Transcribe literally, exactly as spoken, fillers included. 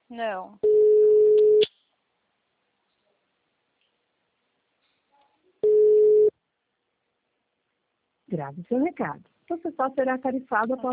Não. Grave seu recado. Você só será tarifado após